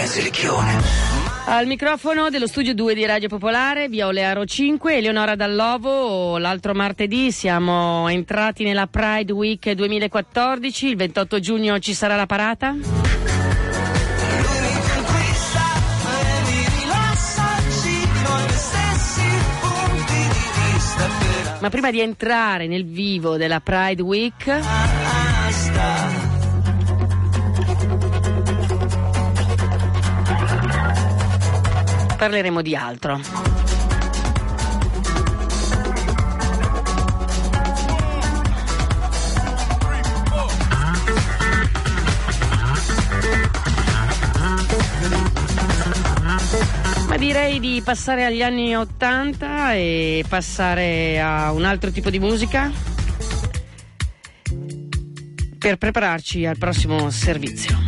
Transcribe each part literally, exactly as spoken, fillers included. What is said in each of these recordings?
Al microfono dello studio due di Radio Popolare, via Olearo cinque, Eleonora Dallovo. L'altro martedì siamo entrati nella Pride Week duemilaquattordici, il ventotto giugno ci sarà la parata. Ma prima di entrare nel vivo della Pride Week, parleremo di altro. Ma direi di passare agli anni ottanta e passare a un altro tipo di musica per prepararci al prossimo servizio.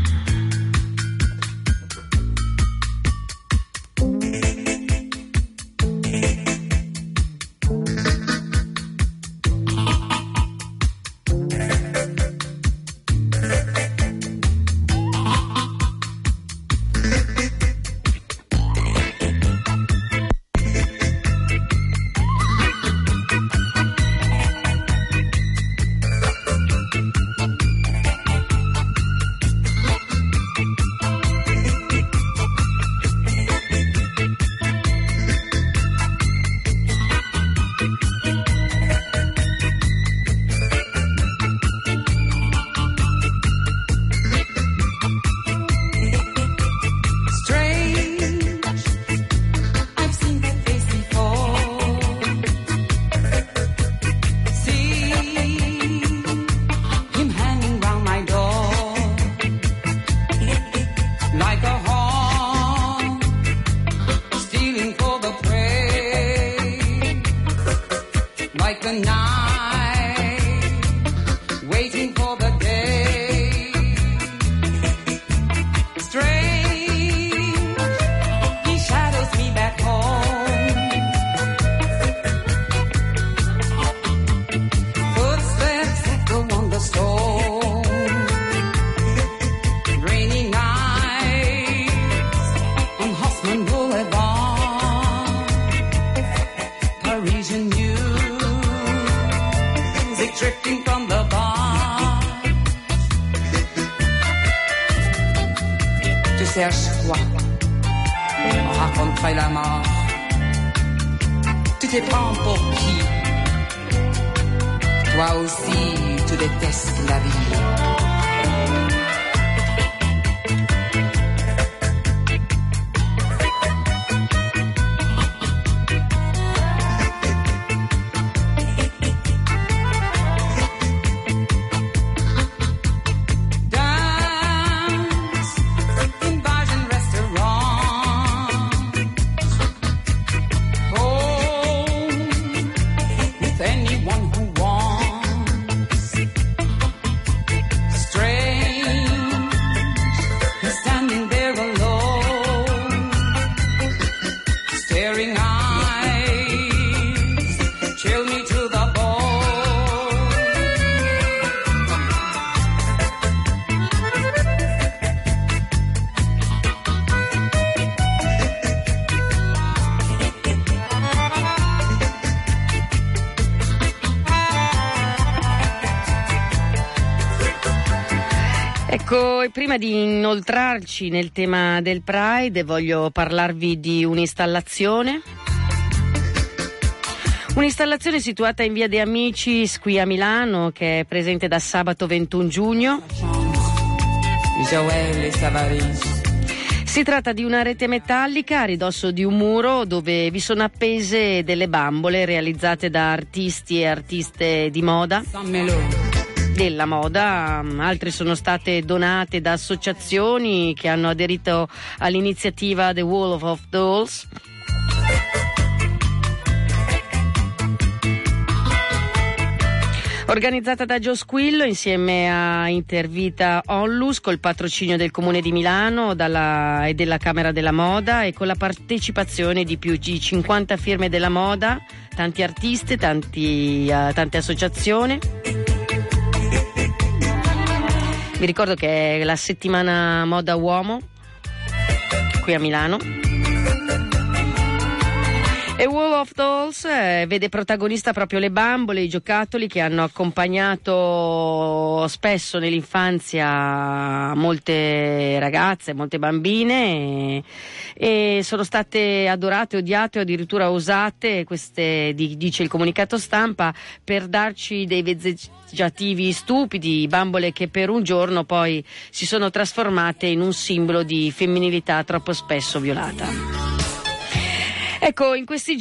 Cherches quoi? On raconterait la mort. Tu te prends pour qui? Toi aussi, tu détestes la vie. Ecco, e prima di inoltrarci nel tema del Pride voglio parlarvi di un'installazione. Un'installazione situata in via De Amicis qui a Milano, che è presente da sabato ventuno giugno. Si tratta di una rete metallica a ridosso di un muro dove vi sono appese delle bambole realizzate da artisti e artiste di moda. Della moda, altre sono state donate da associazioni che hanno aderito all'iniziativa The Wall of Dolls. Organizzata da Gio Squillo insieme a Intervita Onlus, col patrocinio del Comune di Milano dalla, e della Camera della Moda, e con la partecipazione di più di cinquanta firme della moda, tanti artisti, tanti, uh, tante associazioni. Vi ricordo che è la settimana Moda Uomo. qui a Milano. E Wall of Dolls eh, vede protagonista proprio le bambole, i giocattoli che hanno accompagnato spesso nell'infanzia molte ragazze, molte bambine e, e sono state adorate, odiate o addirittura usate, queste di, dice il comunicato stampa, per darci dei vezzeggiativi stupidi, bambole che per un giorno poi si sono trasformate in un simbolo di femminilità troppo spesso violata. Ecco, in questi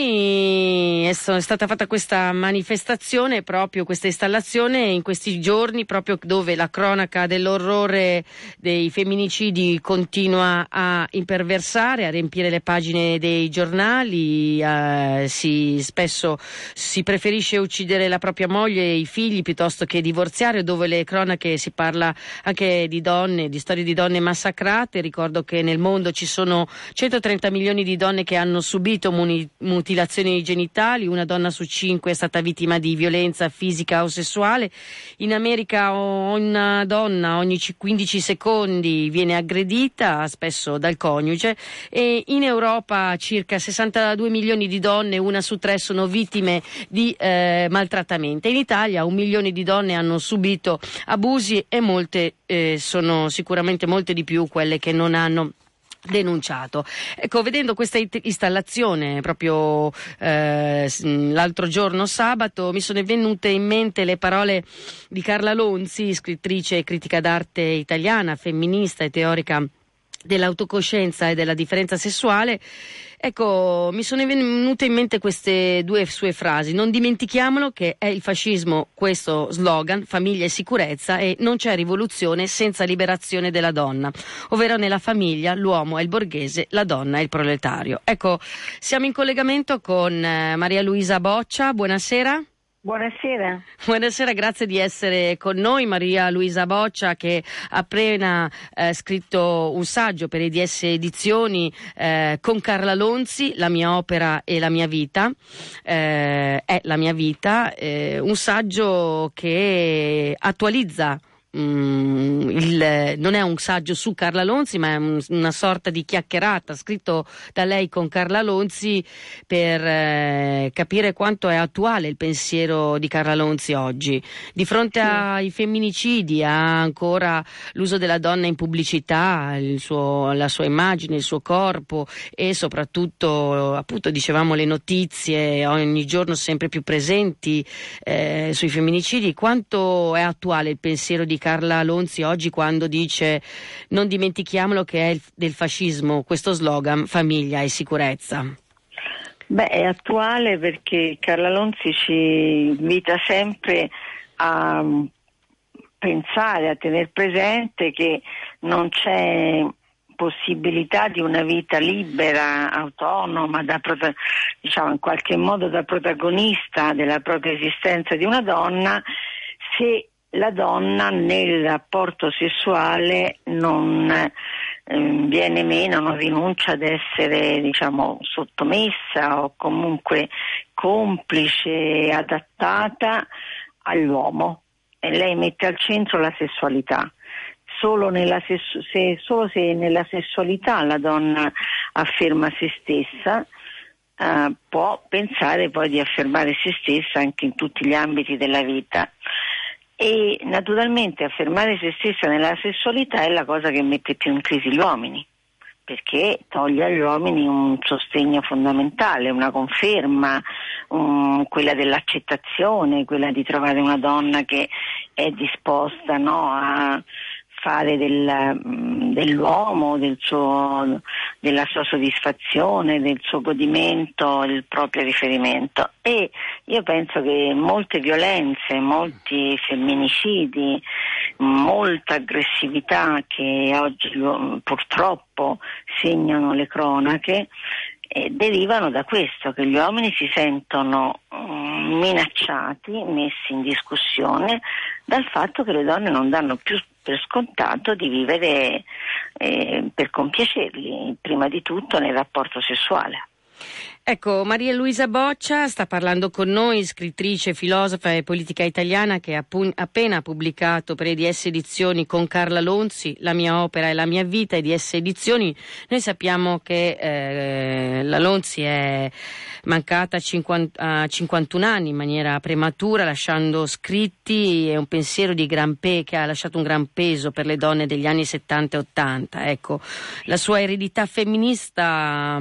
giorni è stata fatta questa manifestazione, proprio questa installazione, in questi giorni proprio dove la cronaca dell'orrore dei femminicidi continua a imperversare, a riempire le pagine dei giornali, eh, si, spesso si preferisce uccidere la propria moglie e i figli piuttosto che divorziare, dove le cronache si parla anche di donne, di storie di donne massacrate. Ricordo che nel mondo ci sono centotrenta milioni di donne che hanno subito muni- mutilazioni genitali, una donna su cinque è stata vittima di violenza fisica o sessuale. In America una donna ogni quindici secondi viene aggredita, spesso dal coniuge, e in Europa circa sessantadue milioni di donne, una su tre, sono vittime di eh, maltrattamento. In Italia un milione di donne hanno subito abusi e molte eh, sono sicuramente molte di più quelle che non hanno denunciato. Ecco, vedendo questa installazione proprio eh, l'altro giorno sabato mi sono venute in mente le parole di Carla Lonzi, scrittrice e critica d'arte italiana, femminista e teorica dell'autocoscienza e della differenza sessuale. Ecco, mi sono venute in mente queste due sue frasi: non dimentichiamolo che è il fascismo questo slogan, famiglia e sicurezza, e non c'è rivoluzione senza liberazione della donna, ovvero nella famiglia l'uomo è il borghese, la donna è il proletario. Ecco, siamo in collegamento con Maria Luisa Boccia, buonasera. Buonasera. Buonasera, grazie di essere con noi. Maria Luisa Boccia, che ha appena eh, scritto un saggio per E D S Edizioni eh, con Carla Lonzi, La mia opera e la mia vita, eh, è la mia vita, eh, un saggio che attualizza. Mm, il, non è un saggio su Carla Lonzi, ma è un, una sorta di chiacchierata scritto da lei con Carla Lonzi per eh, capire quanto è attuale il pensiero di Carla Lonzi oggi di fronte sì. ai femminicidi, ha ancora l'uso della donna in pubblicità, il suo, la sua immagine, il suo corpo e soprattutto, appunto, dicevamo, le notizie ogni giorno sempre più presenti eh, sui femminicidi. Quanto è attuale il pensiero di Carla Lonzi oggi quando dice non dimentichiamolo che è il, del fascismo questo slogan, famiglia e sicurezza? Beh, è attuale perché Carla Lonzi ci invita sempre a pensare, a tener presente che non c'è possibilità di una vita libera, autonoma, da prota- diciamo in qualche modo da protagonista della propria esistenza di una donna, se la donna nel rapporto sessuale non eh, viene meno, non rinuncia ad essere, diciamo, sottomessa o comunque complice, adattata all'uomo, e lei mette al centro la sessualità. Solo, nella sessu- se, solo se nella sessualità la donna afferma se stessa, eh, può pensare poi di affermare se stessa anche in tutti gli ambiti della vita. E naturalmente affermare se stessa nella sessualità è la cosa che mette più in crisi gli uomini, perché toglie agli uomini un sostegno fondamentale, una conferma, um, quella dell'accettazione, quella di trovare una donna che è disposta, no, a fare del, dell'uomo, del suo, della sua soddisfazione, del suo godimento, il proprio riferimento. E io penso che molte violenze, molti femminicidi, molta aggressività che oggi purtroppo segnano le cronache eh, derivano da questo, che gli uomini si sentono um, minacciati, messi in discussione dal fatto che le donne non danno più per scontato di vivere eh, per compiacerli, prima di tutto nel rapporto sessuale. Ecco, Maria Luisa Boccia sta parlando con noi, scrittrice, filosofa e politica italiana che ha appu- appena pubblicato per E D S Edizioni con Carla Lonzi La mia opera e la mia vita. E D S Edizioni, noi sappiamo che eh, la Lonzi è mancata a, cinquanta, a cinquantuno anni in maniera prematura, lasciando scritti e un pensiero di gran pe- che ha lasciato un gran peso per le donne degli anni settanta e ottanta. Ecco, la sua eredità femminista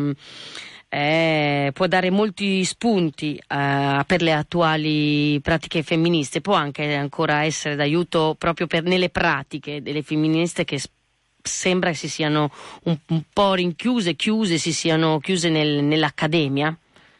Eh, può dare molti spunti eh, per le attuali pratiche femministe, può anche ancora essere d'aiuto proprio per, nelle pratiche delle femministe che s- sembra si siano un, un po' rinchiuse, chiuse, si siano chiuse nel, nell'accademia.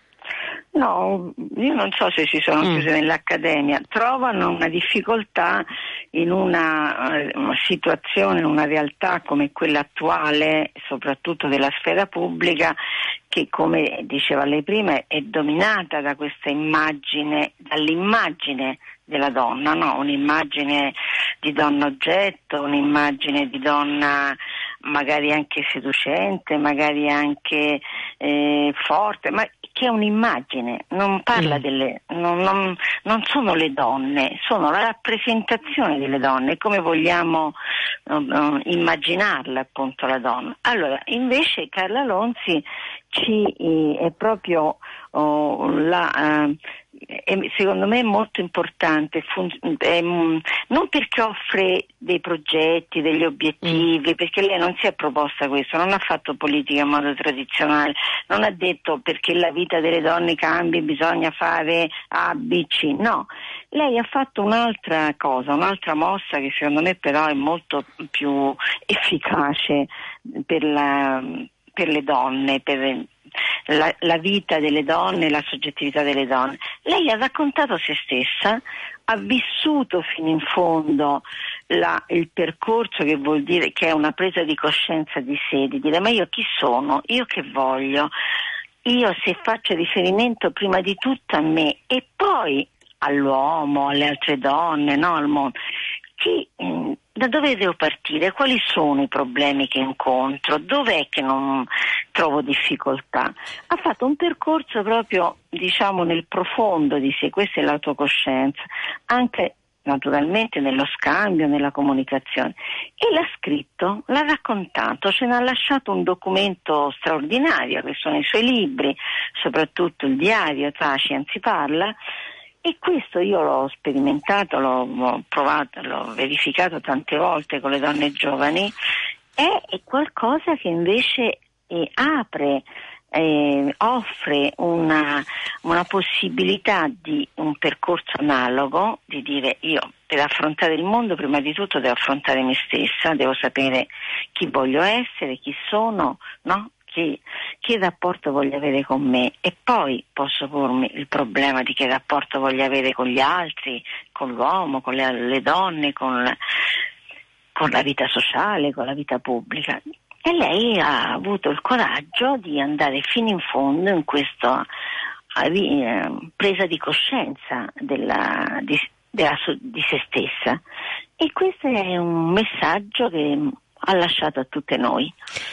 No, io non so se si sono Mm. chiuse nell'accademia, trovano una difficoltà in una, eh, una situazione, in una realtà come quella attuale, soprattutto della sfera pubblica, che come diceva lei prima è dominata da questa immagine, dall'immagine della donna, no? Un'immagine di donna oggetto, un'immagine di donna magari anche seducente, magari anche eh, forte, ma che è un'immagine, non parla Mm. delle, non, non, non sono le donne, sono la rappresentazione delle donne, come vogliamo uh, immaginarla appunto la donna. Allora, invece Carla Lonzi ci eh, è proprio oh, la uh, è, secondo me è molto importante, fun- è, non perché offre dei progetti, degli obiettivi, mm. perché lei non si è proposta questo, non ha fatto politica in modo tradizionale, non ha detto perché la vita delle donne cambi bisogna fare A, B, C, no. Lei ha fatto un'altra cosa, un'altra mossa che secondo me però è molto più efficace per la, per le donne, per La, la vita delle donne, la soggettività delle donne. Lei ha raccontato se stessa, ha vissuto fino in fondo la, il percorso che vuol dire che è una presa di coscienza di sé, di dire ma io chi sono, io che voglio, io se faccio riferimento prima di tutto a me e poi all'uomo, alle altre donne, no, al mondo. Chi, da dove devo partire? Quali sono i problemi che incontro? Dov'è che non trovo difficoltà? Ha fatto un percorso proprio, diciamo, nel profondo di sé, questa è l'autocoscienza, anche naturalmente nello scambio, nella comunicazione. E l'ha scritto, l'ha raccontato, ce n'ha lasciato un documento straordinario, che sono i suoi libri, soprattutto il diario Taci anzi parla. E questo io l'ho sperimentato, l'ho provato, l'ho verificato tante volte con le donne giovani, è, è qualcosa che invece eh, apre, eh, offre una, una possibilità di un percorso analogo, di dire io per affrontare il mondo prima di tutto devo affrontare me stessa, devo sapere chi voglio essere, chi sono, no? Che, che rapporto voglio avere con me e poi posso pormi il problema di che rapporto voglio avere con gli altri, con l'uomo, con le, le donne, con la, con la vita sociale, con la vita pubblica. E lei ha avuto il coraggio di andare fino in fondo in questa eh, presa di coscienza della, di, della, di se stessa, e questo è un messaggio che ha lasciato a tutte noi.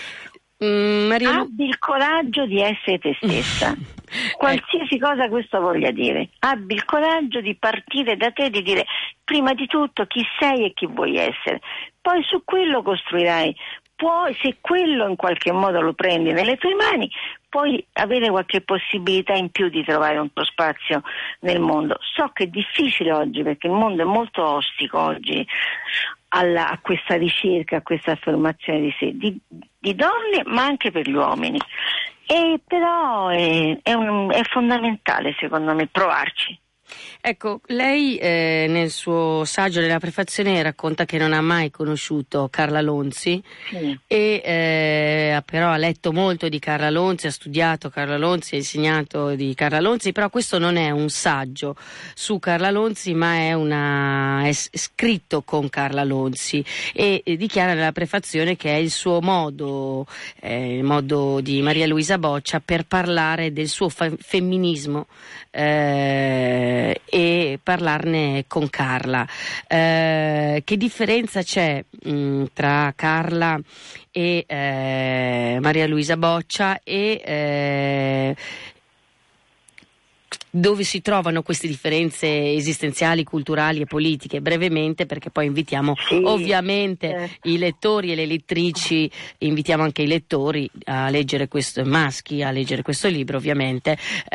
Mm, Maria... Abbi il coraggio di essere te stessa, qualsiasi cosa questo voglia dire. Abbi il coraggio di partire da te, di dire prima di tutto chi sei e chi vuoi essere, poi su quello costruirai. Puoi, se quello in qualche modo lo prendi nelle tue mani, puoi avere qualche possibilità in più di trovare un tuo spazio nel mondo. So che è difficile oggi perché il mondo è molto ostico oggi alla, a questa ricerca, a questa affermazione di sé, di, di donne ma anche per gli uomini. E però è, è, un, è fondamentale secondo me provarci. Ecco, lei eh, nel suo saggio, nella prefazione, racconta che non ha mai conosciuto Carla Lonzi, sì. e eh, però ha letto molto di Carla Lonzi, ha studiato Carla Lonzi, ha insegnato di Carla Lonzi, però questo non è un saggio su Carla Lonzi, ma è, una, è scritto con Carla Lonzi e, e dichiara nella prefazione che è il suo modo, eh, il modo di Maria Luisa Boccia per parlare del suo fa- femminismo eh, eh, e parlarne con Carla. Eh, che differenza c'è mh, tra Carla e eh, Maria Luisa Boccia e eh, dove si trovano queste differenze esistenziali, culturali e politiche, brevemente, perché poi invitiamo sì, ovviamente certo. i lettori e le lettrici, invitiamo anche i lettori a leggere questo, maschi a leggere questo libro ovviamente,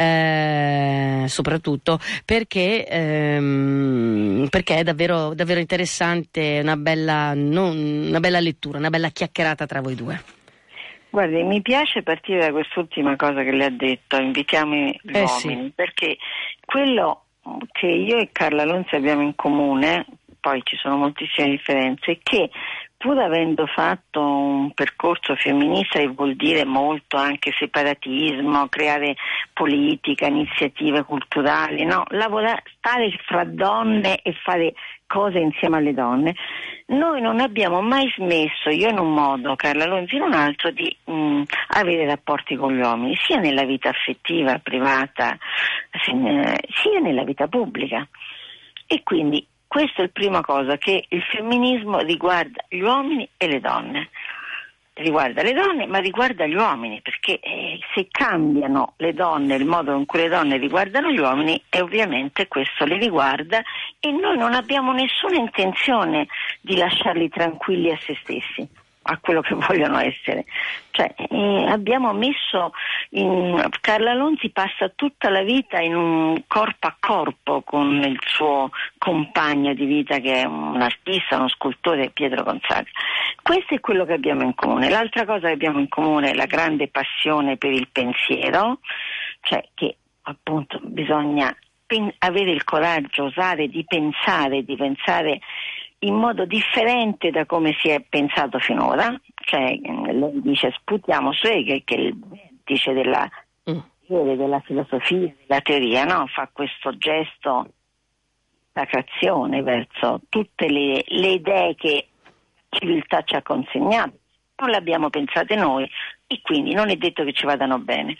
eh, soprattutto perché, ehm, perché è davvero, davvero interessante, una bella, non, una bella lettura, una bella chiacchierata tra voi due. Guardi, mi piace partire da quest'ultima cosa che lei ha detto, invitiamo gli eh uomini, sì. perché quello che io e Carla Lonzi abbiamo in comune, poi ci sono moltissime differenze, è che pur avendo fatto un percorso femminista, che vuol dire molto anche separatismo, creare politica, iniziative culturali, no? Lavorare, stare fra donne e fare cose insieme alle donne, noi non abbiamo mai smesso, io in un modo, Carla Lonzi in un altro, di mh, avere rapporti con gli uomini, sia nella vita affettiva, privata, sia nella vita pubblica. E quindi questa è la prima cosa, che il femminismo riguarda gli uomini e le donne. Riguarda le donne, ma riguarda gli uomini, perché eh, se cambiano le donne, il modo in cui le donne riguardano gli uomini, e ovviamente questo li riguarda, e noi non abbiamo nessuna intenzione di lasciarli tranquilli a se stessi, a quello che vogliono essere. Cioè, eh, abbiamo messo in, Carla Lonzi passa tutta la vita in un corpo a corpo con il suo compagno di vita, che è un artista, uno scultore, Pietro Gonzaga. Questo è quello che abbiamo in comune. L'altra cosa che abbiamo in comune è la grande passione per il pensiero, cioè che appunto bisogna pen- avere il coraggio, osare di pensare, di pensare in modo differente da come si è pensato finora. Cioè, lei dice sputiamo su Hegel, che dice della, mm. della filosofia, della teoria, no? Fa questo gesto sacrazione verso tutte le, le idee che la civiltà ci ha consegnato, non le abbiamo pensate noi e quindi non è detto che ci vadano bene.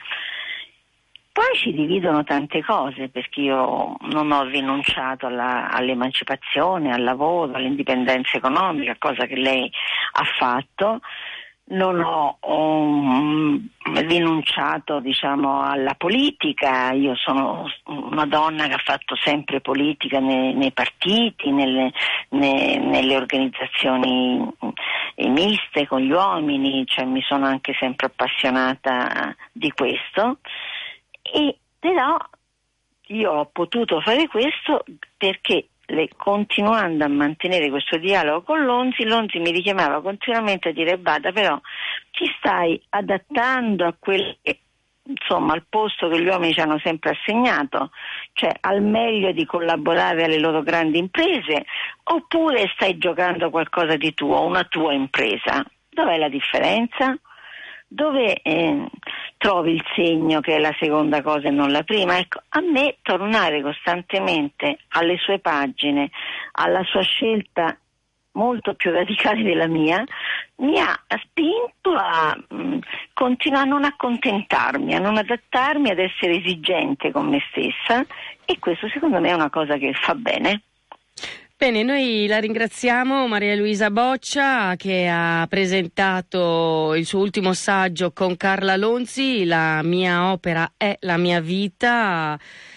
Poi ci dividono tante cose, perché io non ho rinunciato alla, all'emancipazione, al lavoro, all'indipendenza economica, cosa che lei ha fatto. Non ho um, rinunciato, diciamo, alla politica. Io sono una donna che ha fatto sempre politica nei, nei partiti, nelle, ne, nelle organizzazioni miste con gli uomini, cioè mi sono anche sempre appassionata di questo. E però io ho potuto fare questo perché le, continuando a mantenere questo dialogo con Lonzi, Lonzi mi richiamava continuamente a dire Bada, però ti stai adattando a quel che, insomma, al posto che gli uomini ci hanno sempre assegnato, cioè al meglio di collaborare alle loro grandi imprese, oppure stai giocando qualcosa di tuo, una tua impresa. Dov'è la differenza? Dove eh, trovi il segno che è la seconda cosa e non la prima? Ecco, a me tornare costantemente alle sue pagine, alla sua scelta molto più radicale della mia, mi ha spinto a mh, continuare a non accontentarmi, a non adattarmi, ad essere esigente con me stessa, e questo secondo me è una cosa che fa bene. Bene, noi la ringraziamo, Maria Luisa Boccia, che ha presentato il suo ultimo saggio con Carla Lonzi, La mia opera è la mia vita.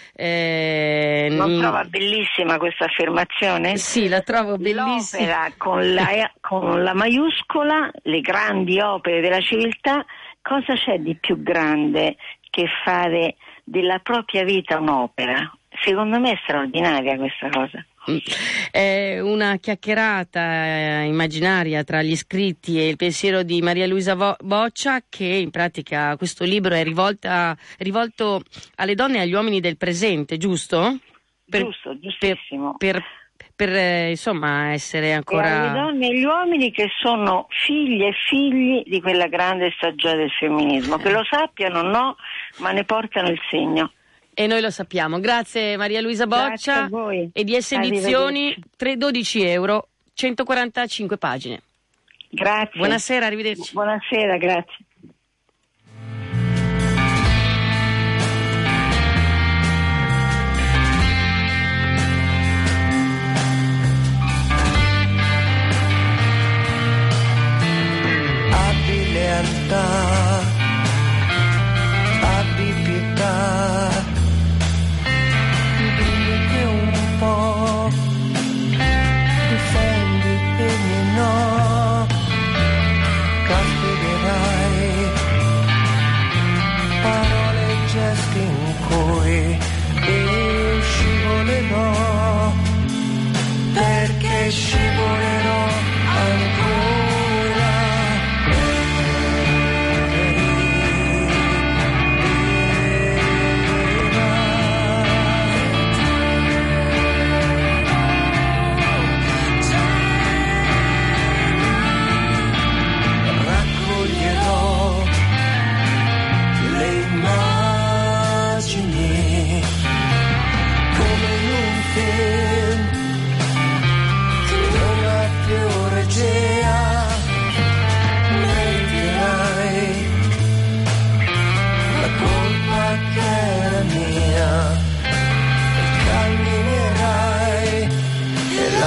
Eh, non trova bellissima questa affermazione? Sì, la trovo bellissima. L'opera con la, con la maiuscola, le grandi opere della civiltà. Cosa c'è di più grande che fare della propria vita un'opera? Secondo me è straordinaria questa cosa. È una chiacchierata immaginaria tra gli scritti e il pensiero di Maria Luisa Boccia, che in pratica questo libro è rivolta, rivolto alle donne e agli uomini del presente, giusto? Per, Giusto, giustissimo. Per, per, per, per insomma essere ancora... E alle donne e agli uomini che sono figli e figli di quella grande stagione del femminismo, che lo sappiano o no, ma ne portano il segno. E noi lo sappiamo. Grazie Maria Luisa Boccia e di S Edizioni, dodici euro, centoquarantacinque pagine. Grazie. Buonasera, arrivederci. Buonasera, grazie.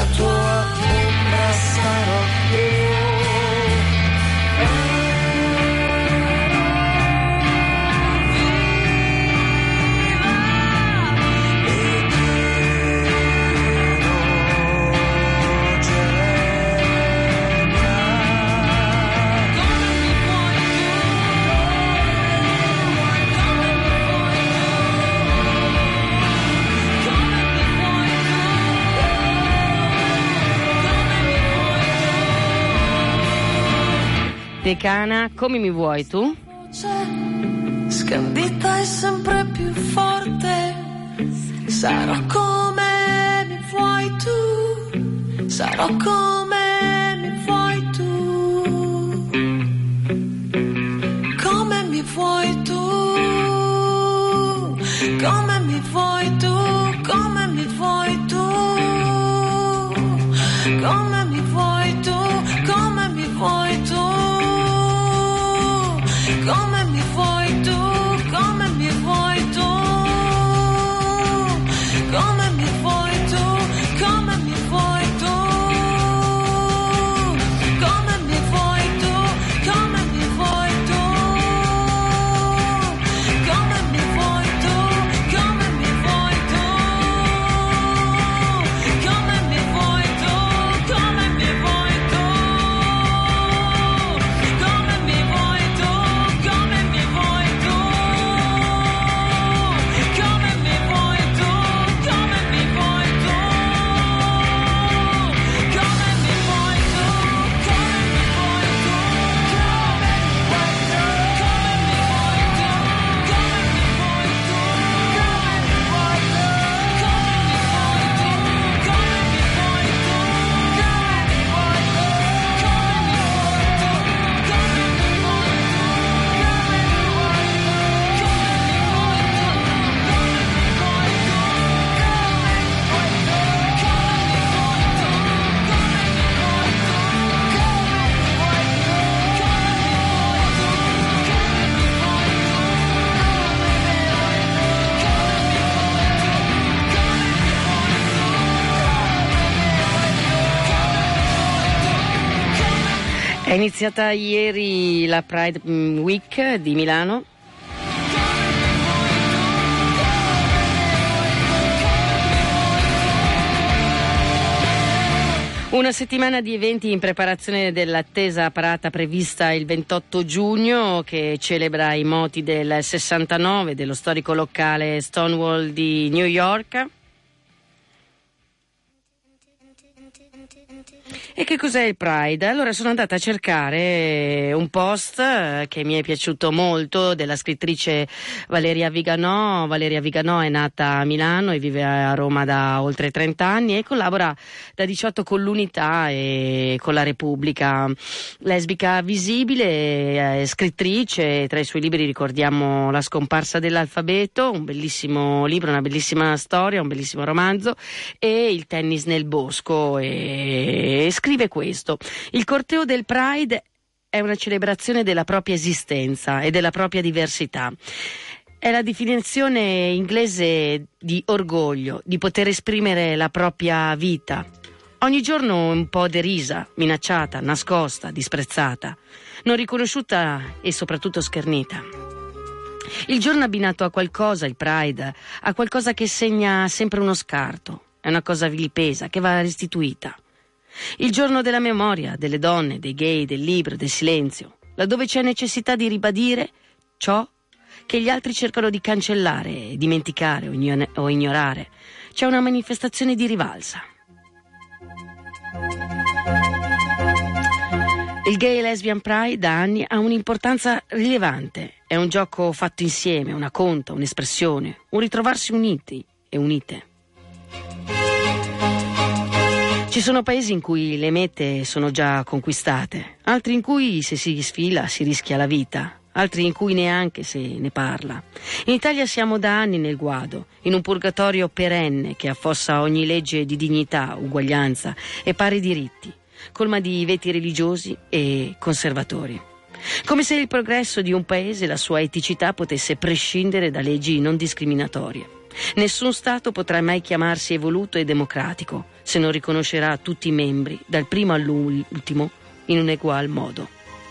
tua ombra sarò io. Decana, come mi vuoi tu? Scandita e sempre più forte, sarò come mi vuoi tu, sarò come mi vuoi tu, come mi vuoi tu, come mi vuoi tu, come mi vuoi tu, come mi vuoi tu, come mi vuoi tu. Come mi vuoi tu, come mi vuoi tu, come mi vuoi tu, come mi vuoi tu, come mi vuoi tu, come mi vuoi tu, come mi vuoi tu, come mi vuoi tu, come mi vuoi tu, come mi vuoi tu, come mi vuoi tu. È iniziata ieri la Pride Week di Milano. Una settimana di eventi in preparazione dell'attesa parata prevista il ventotto giugno, che celebra i moti del sessantanove dello storico locale Stonewall di New York. E che cos'è il Pride? Allora sono andata a cercare un post che mi è piaciuto molto, della scrittrice Valeria Viganò. Valeria Viganò è nata a Milano e vive a Roma da oltre trenta anni e collabora da diciotto con l'Unità e con la Repubblica. Lesbica visibile, scrittrice, tra i suoi libri ricordiamo La scomparsa dell'alfabeto, un bellissimo libro, una bellissima storia, un bellissimo romanzo, e Il tennis nel bosco, e scrive questo: il corteo del Pride è una celebrazione della propria esistenza e della propria diversità. È la definizione inglese di orgoglio, di poter esprimere la propria vita. Ogni giorno un po' derisa, minacciata, nascosta, disprezzata, non riconosciuta e soprattutto schernita. Il giorno abbinato a qualcosa, il Pride, a qualcosa che segna sempre uno scarto, è una cosa vilipesa che va restituita. Il giorno della memoria, delle donne, dei gay, del libro, del silenzio, laddove c'è necessità di ribadire ciò che gli altri cercano di cancellare, dimenticare o ignorare. C'è una manifestazione di rivalsa. Il Gay Lesbian Pride da anni ha un'importanza rilevante. È un gioco fatto insieme, una conta, un'espressione, un ritrovarsi uniti e unite. Ci sono paesi in cui le mete sono già conquistate, altri in cui se si sfila si rischia la vita, altri in cui neanche se ne parla. In Italia siamo da anni nel guado, in un purgatorio perenne che affossa ogni legge di dignità, uguaglianza e pari diritti, colma di veti religiosi e conservatori. Come se il progresso di un paese e la sua eticità potesse prescindere da leggi non discriminatorie. Nessun Stato potrà mai chiamarsi evoluto e democratico se non riconoscerà tutti i membri, dal primo all'ultimo, in un egual modo.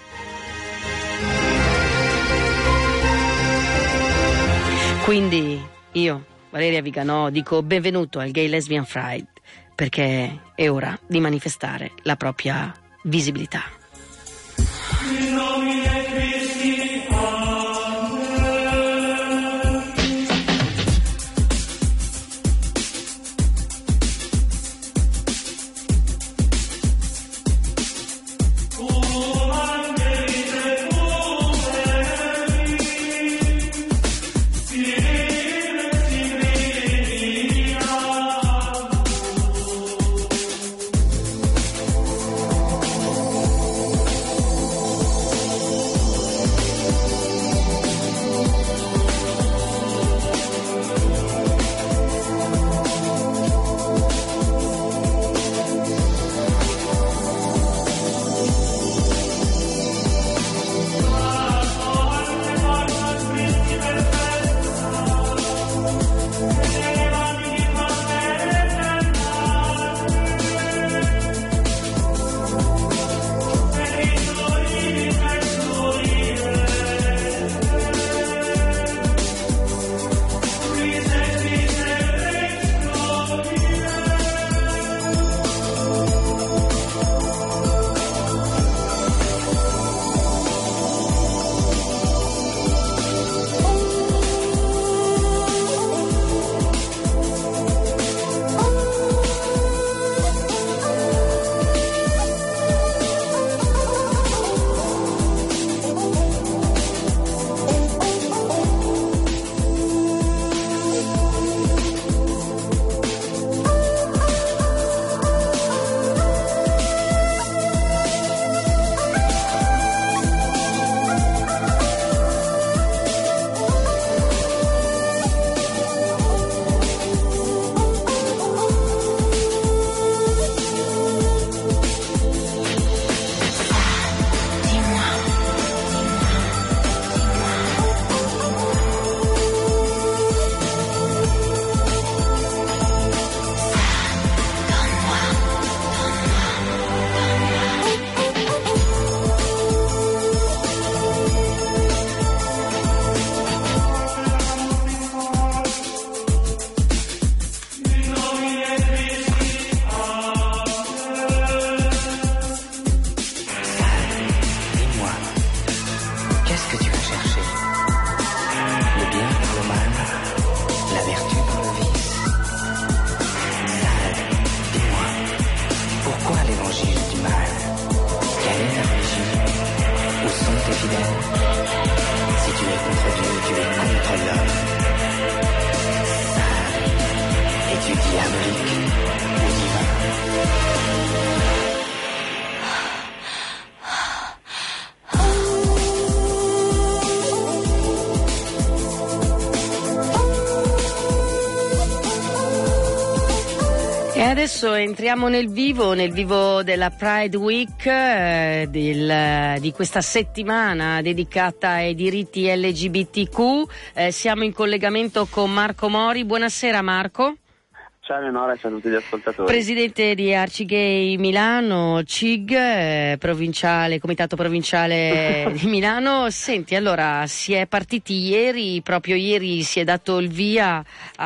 Quindi io, Valeria Viganò, dico benvenuto al Gay Lesbian Pride, perché è ora di manifestare la propria visibilità. E adesso entriamo nel vivo, nel vivo della Pride Week, eh, del, di questa settimana dedicata ai diritti L G B T Q. Eh, siamo in collegamento con Marco Mori. Buonasera Marco. Ciao Eleonora, ciao a tutti gli ascoltatori. Presidente di Arcigay Milano, C I G, eh, provinciale, Comitato Provinciale di Milano. Senti, allora, si è partiti ieri, proprio ieri si è dato il via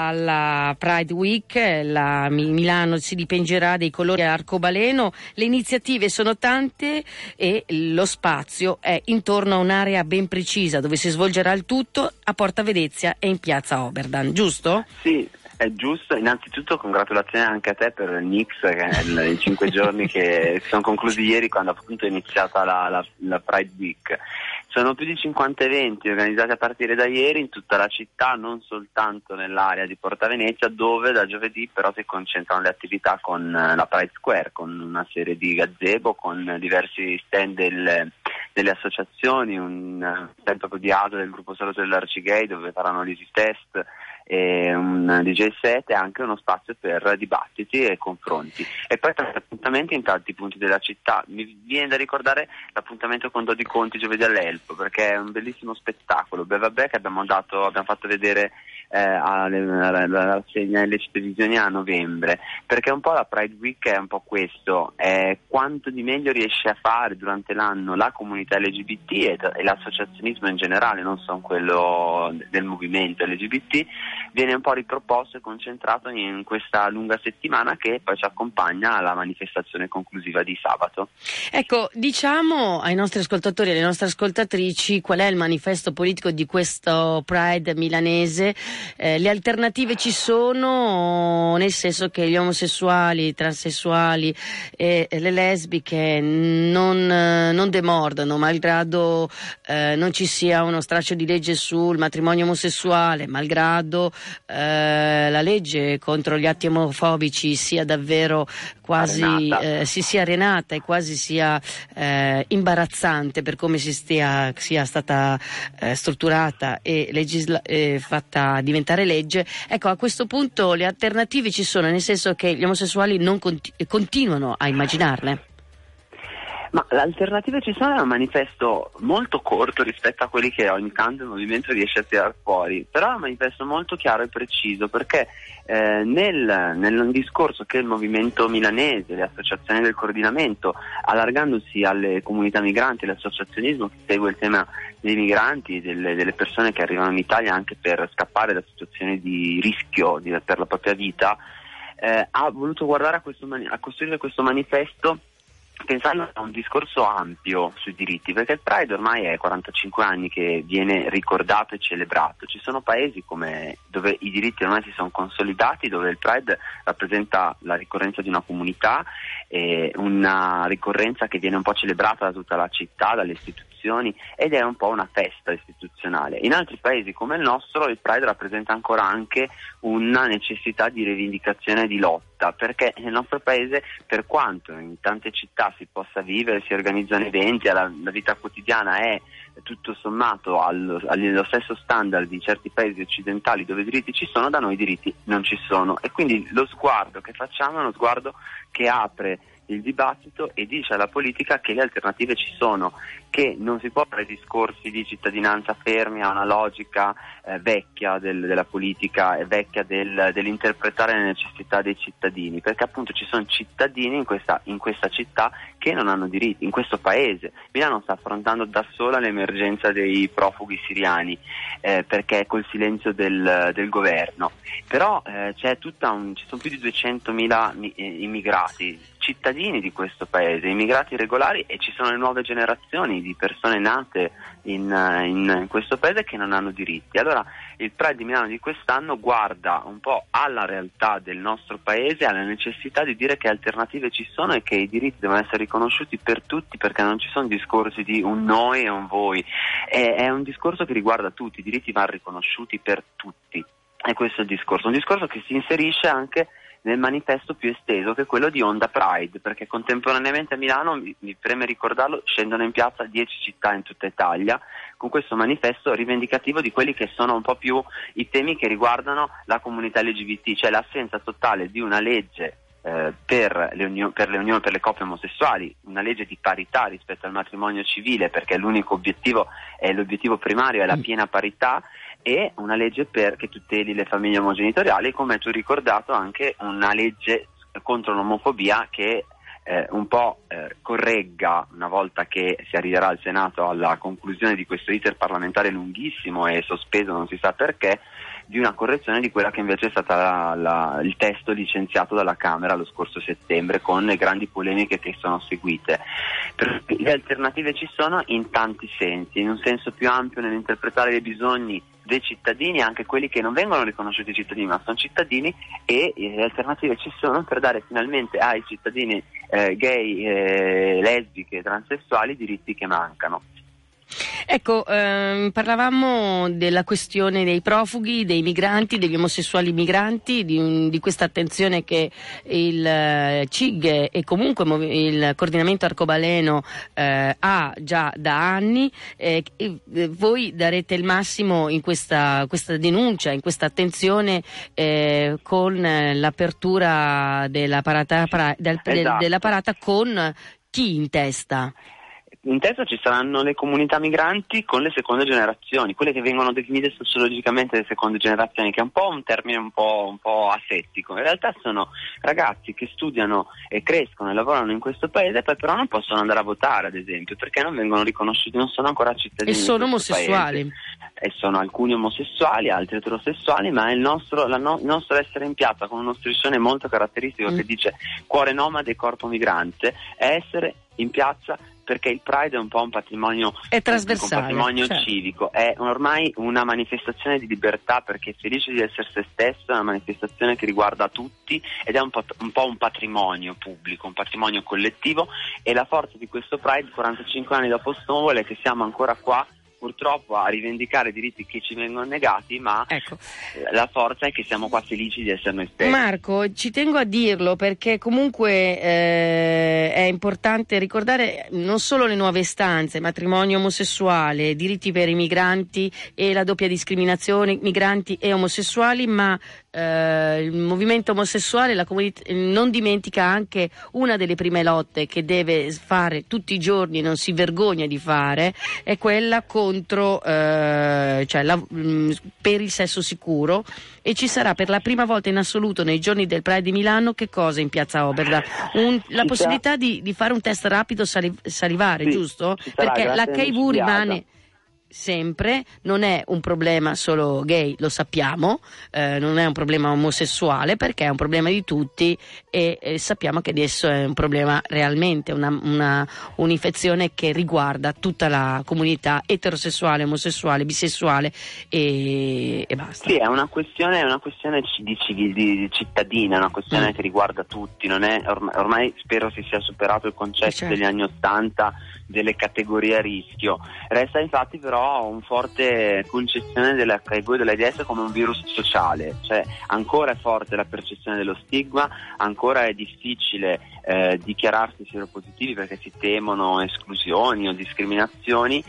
alla Pride Week, la Milano si dipingerà dei colori arcobaleno, le iniziative sono tante e lo spazio è intorno a un'area ben precisa dove si svolgerà il tutto a Porta Venezia e in piazza Oberdan, giusto? Sì. È giusto, innanzitutto congratulazioni anche a te per il N I X, che è il, i cinque giorni che si sono conclusi ieri quando appunto è iniziata la, la, la Pride Week. Sono più di cinquanta eventi organizzati a partire da ieri in tutta la città, non soltanto nell'area di Porta Venezia, dove da giovedì però si concentrano le attività con la Pride Square, con una serie di gazebo, con diversi stand del, delle associazioni, un stand proprio di A D O del gruppo Salute dell'Arcigay dove faranno l'Easy Test, e un D J set e anche uno spazio per dibattiti e confronti. E poi tanti appuntamenti in tanti punti della città. Mi viene da ricordare l'appuntamento con Dodi Conti giovedì all'Elpo, perché è un bellissimo spettacolo. Beh vabbè che abbiamo dato, abbiamo fatto vedere eh, alla rassegna Illecite Visioni a novembre, perché un po' la Pride Week è un po' questo, è quanto di meglio riesce a fare durante l'anno la comunità L G B T e, e l'associazionismo in generale, non solo quello del movimento L G B T, viene un po' riproposto e concentrato in questa lunga settimana che poi ci accompagna alla manifestazione conclusiva di sabato. Ecco, diciamo ai nostri ascoltatori e alle nostre ascoltatrici qual è il manifesto politico di questo Pride milanese. Eh, le alternative ci sono, nel senso che gli omosessuali, i transessuali e, e le lesbiche non, non demordano, malgrado eh, non ci sia uno straccio di legge sul matrimonio omosessuale, malgrado eh, la legge contro gli atti omofobici sia davvero quasi eh, si sia arenata e quasi sia eh, imbarazzante per come si stia sia stata eh, strutturata e legisla- eh, fatta diventare legge. Ecco, a questo punto le alternative ci sono, nel senso che gli omosessuali non conti- continuano a immaginarle. Ma l'alternativa ci sono, è un manifesto molto corto rispetto a quelli che ogni tanto il movimento riesce a tirare fuori, però è un manifesto molto chiaro e preciso, perché eh, nel, nel discorso che il movimento milanese, le associazioni del coordinamento, allargandosi alle comunità migranti, l'associazionismo che segue il tema dei migranti, delle, delle persone che arrivano in Italia anche per scappare da situazioni di rischio di, per la propria vita, eh, ha voluto guardare a, questo mani- a costruire questo manifesto pensando a un discorso ampio sui diritti, perché il Pride ormai è quarantacinque anni che viene ricordato e celebrato. Ci sono paesi come dove i diritti ormai si sono consolidati, dove il Pride rappresenta la ricorrenza di una comunità, e una ricorrenza che viene un po' celebrata da tutta la città, dalle istituzioni, ed è un po' una festa istituzionale. In altri paesi come il nostro il Pride rappresenta ancora anche una necessità di rivendicazione e di lotta, perché nel nostro paese, per quanto in tante città si possa vivere, si organizzano eventi, la, la vita quotidiana è tutto sommato allo, allo stesso standard di certi paesi occidentali dove i diritti ci sono, da noi i diritti non ci sono, e quindi lo sguardo che facciamo è uno sguardo che apre il dibattito e dice alla politica che le alternative ci sono, che non si può fare discorsi di cittadinanza fermi a una logica eh, vecchia del, della politica e vecchia del, dell'interpretare le necessità dei cittadini, perché appunto ci sono cittadini in questa, in questa città che non hanno diritti, in questo paese. Milano sta affrontando da sola l'emergenza dei profughi siriani eh, perché col silenzio del, del governo, però eh, c'è tutta un, ci sono più di duecentomila mi, eh, immigrati, cittadini di questo paese, immigrati regolari, e ci sono le nuove generazioni di persone nate in, in, in questo paese che non hanno diritti. Allora il Pride di Milano di quest'anno guarda un po' alla realtà del nostro paese, alla necessità di dire che alternative ci sono e che i diritti devono essere riconosciuti per tutti, perché non ci sono discorsi di un noi e un voi, è, è un discorso che riguarda tutti, i diritti vanno riconosciuti per tutti, e questo è il discorso, un discorso che si inserisce anche nel manifesto più esteso, che è quello di Onda Pride, perché contemporaneamente a Milano, mi, mi preme ricordarlo, scendono in piazza dieci città in tutta Italia con questo manifesto rivendicativo di quelli che sono un po' più i temi che riguardano la comunità L G B T, cioè l'assenza totale di una legge eh, per le unioni, per le unioni, per le coppie omosessuali, una legge di parità rispetto al matrimonio civile, perché l'unico obiettivo è l'obiettivo primario, è la piena parità, e una legge per che tuteli le famiglie omogenitoriali, come tu hai ricordato anche una legge contro l'omofobia che eh, un po' eh, corregga, una volta che si arriverà al Senato alla conclusione di questo iter parlamentare lunghissimo e sospeso non si sa perché, di una correzione di quella che invece è stata la, la, il testo licenziato dalla Camera lo scorso settembre, con le grandi polemiche che sono seguite. Per, le alternative ci sono in tanti sensi, in un senso più ampio nell'interpretare i bisogni dei cittadini, anche quelli che non vengono riconosciuti cittadini ma sono cittadini, e le alternative ci sono per dare finalmente ai cittadini eh, gay, eh, lesbiche, transessuali i diritti che mancano. Ecco, ehm, parlavamo della questione dei profughi, dei migranti, degli omosessuali migranti, di, un, di questa attenzione che il eh, C I G e comunque il coordinamento arcobaleno eh, ha già da anni. Eh, e, eh, voi darete il massimo in questa, questa denuncia, in questa attenzione eh, con l'apertura della parata, del, esatto. della parata, con chi in testa? in testa ci saranno le comunità migranti con le seconde generazioni, quelle che vengono definite sociologicamente le seconde generazioni, che è un po' un termine un po', un po' asettico. In realtà sono ragazzi che studiano e crescono e lavorano in questo paese e poi però non possono andare a votare, ad esempio, perché non vengono riconosciuti, non sono ancora cittadini. E sono di questo omosessuali. paese. E sono alcuni omosessuali, altri eterosessuali, ma il nostro, la no, il nostro essere in piazza con uno striscione molto caratteristico mm. che dice cuore nomade, corpo migrante, è essere in piazza perché il Pride è un po' un patrimonio è trasversale, un patrimonio certo. civico, è ormai una manifestazione di libertà perché è felice di essere se stesso, è una manifestazione che riguarda tutti ed è un po', un po' un patrimonio pubblico, un patrimonio collettivo, e la forza di questo Pride quarantacinque anni dopo Stonewall è che siamo ancora qua purtroppo a rivendicare diritti che ci vengono negati, ma ecco. la forza è che siamo qua felici di essere noi stessi. Marco, ci tengo a dirlo perché comunque eh, è importante ricordare non solo le nuove istanze, matrimonio omosessuale, diritti per i migranti e la doppia discriminazione, migranti e omosessuali, ma eh, il movimento omosessuale, la comunità, non dimentica anche una delle prime lotte che deve fare tutti i giorni, non si vergogna di fare, è quella con contro eh, cioè la, mh, per il sesso sicuro, e ci sarà per la prima volta in assoluto nei giorni del Pride di Milano che cosa in Piazza Oberda? Un, la possibilità di, di fare un test rapido saliv- salivare, sì, giusto? Perché l'H I V rimane sempre, non è un problema solo gay, lo sappiamo, eh, non è un problema omosessuale perché è un problema di tutti e, e sappiamo che adesso è un problema realmente, una, una un'infezione che riguarda tutta la comunità eterosessuale, omosessuale, bisessuale e, e basta. Sì, è una questione, è una questione di, di, di cittadina, è una questione mm. che riguarda tutti, non è, ormai, ormai spero si sia superato il concetto certo. degli anni Ottanta delle categorie a rischio. Resta infatti però un forte concezione dell'H I V e dell'AIDS come un virus sociale, cioè ancora è forte la percezione dello stigma, ancora è difficile eh, dichiararsi sieropositivi perché si temono esclusioni o discriminazioni,